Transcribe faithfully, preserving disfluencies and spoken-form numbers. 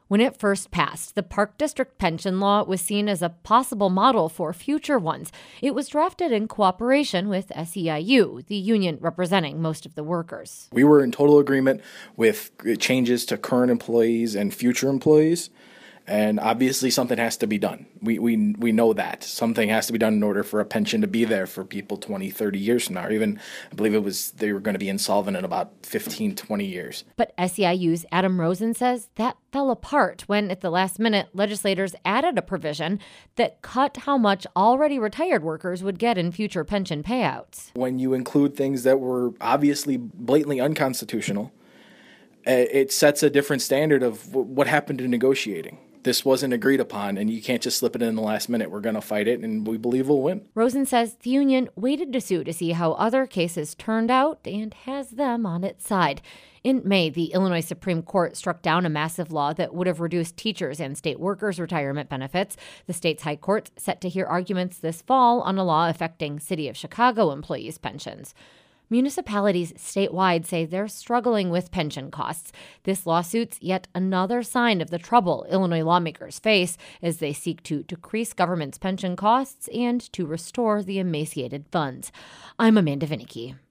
When it first passed, the Park District pension law was seen as a possible model for future ones. It was drafted in cooperation with S E I U, the union representing most of the workers. We were in total agreement with changes to current employees and future employees. And obviously something has to be done. We we we know that. Something has to be done in order for a pension to be there for people twenty, thirty years from now. Or even, I believe it was, they were going to be insolvent in about fifteen, twenty years. But S E I U's Adam Rosen says that fell apart when, at the last minute, legislators added a provision that cut how much already retired workers would get in future pension payouts. When you include things that were obviously blatantly unconstitutional, it sets a different standard of what happened in negotiating. This wasn't agreed upon, and you can't just slip it in the last minute. We're going to fight it, and we believe we'll win. Rosen says the union waited to sue to see how other cases turned out and has them on its side. In May, the Illinois Supreme Court struck down a massive law that would have reduced teachers' and state workers' retirement benefits. The state's high court's set to hear arguments this fall on a law affecting City of Chicago employees' pensions. Municipalities statewide say they're struggling with pension costs. This lawsuit's yet another sign of the trouble Illinois lawmakers face as they seek to decrease government's pension costs and to restore the emaciated funds. I'm Amanda Vinicky.